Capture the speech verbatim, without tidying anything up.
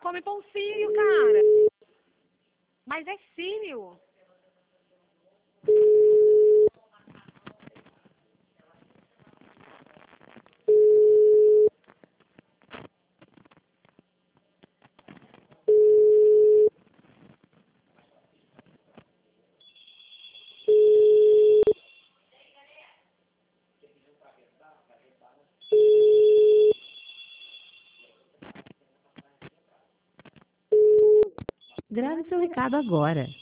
Come pão sírio, cara. Mas é sírio. Grave seu recado agora.